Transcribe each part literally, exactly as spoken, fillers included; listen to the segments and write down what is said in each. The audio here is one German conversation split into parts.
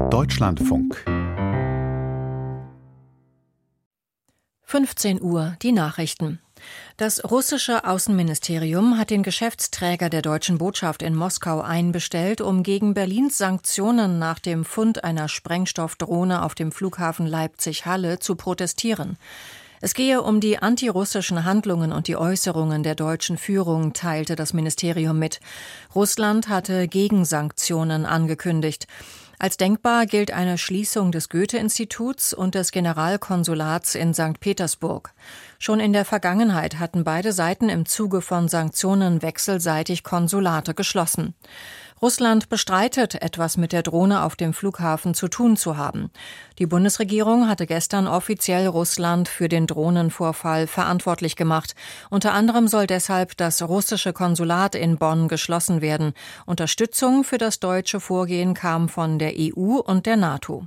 Deutschlandfunk. fünfzehn Uhr, die Nachrichten. Das russische Außenministerium hat den Geschäftsträger der deutschen Botschaft in Moskau einbestellt, um gegen Berlins Sanktionen nach dem Fund einer Sprengstoffdrohne auf dem Flughafen Leipzig-Halle zu protestieren. Es gehe um die antirussischen Handlungen und die Äußerungen der deutschen Führung, teilte das Ministerium mit. Russland hatte Gegensanktionen angekündigt. Als denkbar gilt eine Schließung des Goethe-Instituts und des Generalkonsulats in Sankt Petersburg. Schon in der Vergangenheit hatten beide Seiten im Zuge von Sanktionen wechselseitig Konsulate geschlossen. Russland bestreitet, etwas mit der Drohne auf dem Flughafen zu tun zu haben. Die Bundesregierung hatte gestern offiziell Russland für den Drohnenvorfall verantwortlich gemacht. Unter anderem soll deshalb das russische Konsulat in Bonn geschlossen werden. Unterstützung für das deutsche Vorgehen kam von der E U und der NATO.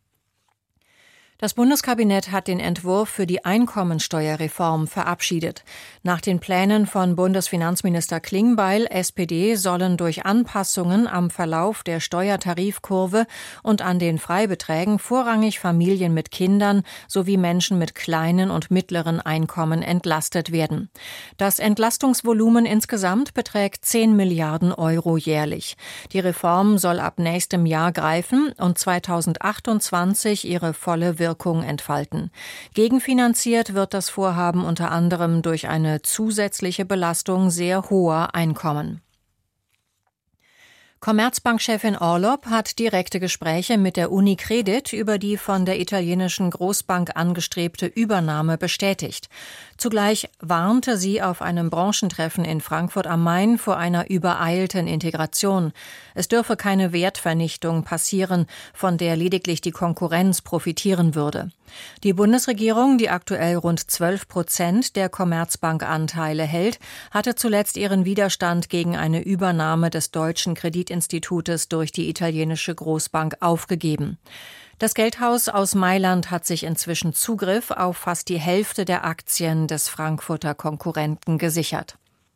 Das Bundeskabinett hat den Entwurf für die Einkommensteuerreform verabschiedet. Nach den Plänen von Bundesfinanzminister Klingbeil, S P D, sollen durch Anpassungen am Verlauf der Steuertarifkurve und an den Freibeträgen vorrangig Familien mit Kindern sowie Menschen mit kleinen und mittleren Einkommen entlastet werden. Das Entlastungsvolumen insgesamt beträgt zehn Milliarden Euro jährlich. Die Reform soll ab nächstem Jahr greifen und zweitausendachtundzwanzig ihre volle Wirkung Wirkung entfalten. Gegenfinanziert wird das Vorhaben unter anderem durch eine zusätzliche Belastung sehr hoher Einkommen. Commerzbank-Chefin Orlopp hat direkte Gespräche mit der UniCredit über die von der italienischen Großbank angestrebte Übernahme bestätigt. Zugleich warnte sie auf einem Branchentreffen in Frankfurt am Main vor einer übereilten Integration. Es dürfe keine Wertvernichtung passieren, von der lediglich die Konkurrenz profitieren würde. Die Bundesregierung, die aktuell rund zwölf Prozent der Commerzbank-Anteile hält, hatte zuletzt ihren Widerstand gegen eine Übernahme des deutschen Kreditinstitutes durch die italienische Großbank aufgegeben. Das Geldhaus aus Mailand hat sich inzwischen Zugriff auf fast die Hälfte der Aktien des Frankfurter Konkurrenten gesichert.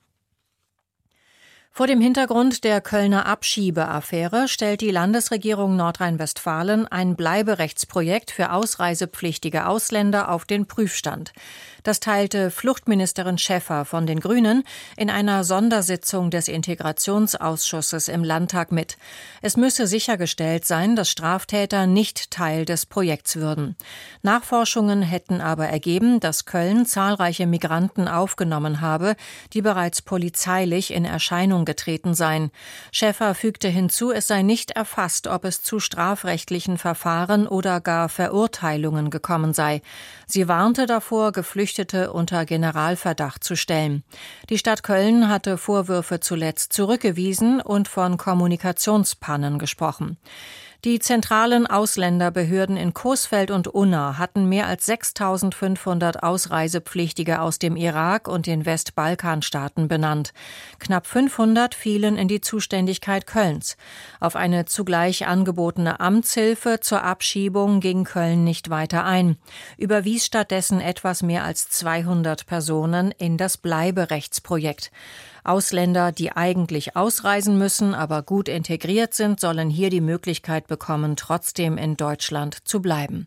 Vor dem Hintergrund der Kölner Abschiebeaffäre stellt die Landesregierung Nordrhein-Westfalen ein Bleiberechtsprojekt für ausreisepflichtige Ausländer auf den Prüfstand. Das teilte Fluchtministerin Schäffer von den Grünen in einer Sondersitzung des Integrationsausschusses im Landtag mit. Es müsse sichergestellt sein, dass Straftäter nicht Teil des Projekts würden. Nachforschungen hätten aber ergeben, dass Köln zahlreiche Migranten aufgenommen habe, die bereits polizeilich in Erscheinung getreten seien. Schäffer fügte hinzu, es sei nicht erfasst, ob es zu strafrechtlichen Verfahren oder gar Verurteilungen gekommen sei. Sie warnte davor, Geflüchtete unter Generalverdacht zu stellen. Die Stadt Köln hatte Vorwürfe zuletzt zurückgewiesen und von Kommunikationspannen gesprochen. Die zentralen Ausländerbehörden in Coesfeld und Unna hatten mehr als sechstausendfünfhundert Ausreisepflichtige aus dem Irak und den Westbalkanstaaten benannt. Knapp fünfhundert fielen in die Zuständigkeit Kölns. Auf eine zugleich angebotene Amtshilfe zur Abschiebung ging Köln nicht weiter ein, überwies stattdessen etwas mehr als zweihundert Personen in das Bleiberechtsprojekt. Ausländer, die eigentlich ausreisen müssen, aber gut integriert sind, sollen hier die Möglichkeit bekommen, trotzdem in Deutschland zu bleiben.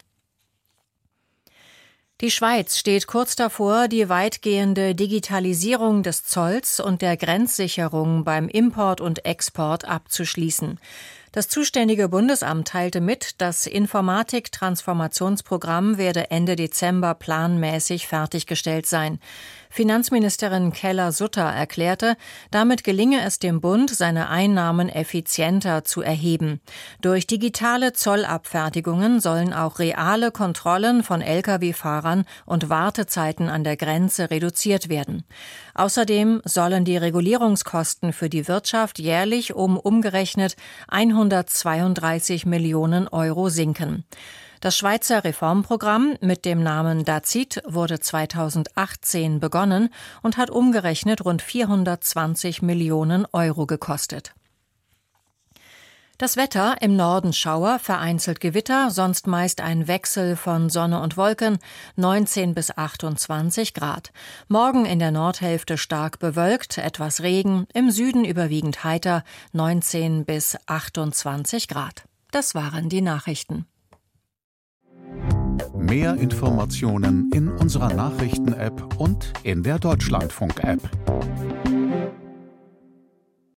Die Schweiz steht kurz davor, die weitgehende Digitalisierung des Zolls und der Grenzsicherung beim Import und Export abzuschließen. Das zuständige Bundesamt teilte mit, das Informatik-Transformationsprogramm werde Ende Dezember planmäßig fertiggestellt sein. Finanzministerin Keller-Sutter erklärte, damit gelinge es dem Bund, seine Einnahmen effizienter zu erheben. Durch digitale Zollabfertigungen sollen auch reale Kontrollen von Lkw-Fahrern und Wartezeiten an der Grenze reduziert werden. Außerdem sollen die Regulierungskosten für die Wirtschaft jährlich um umgerechnet hundertzweiunddreißig Millionen Euro sinken. Das Schweizer Reformprogramm mit dem Namen DAZID wurde zweitausendachtzehn begonnen und hat umgerechnet rund vierhundertzwanzig Millionen Euro gekostet. Das Wetter: im Norden Schauer, vereinzelt Gewitter, sonst meist ein Wechsel von Sonne und Wolken, neunzehn bis achtundzwanzig Grad. Morgen in der Nordhälfte stark bewölkt, etwas Regen, im Süden überwiegend heiter, neunzehn bis achtundzwanzig Grad. Das waren die Nachrichten. Mehr Informationen in unserer Nachrichten-App und in der Deutschlandfunk-App.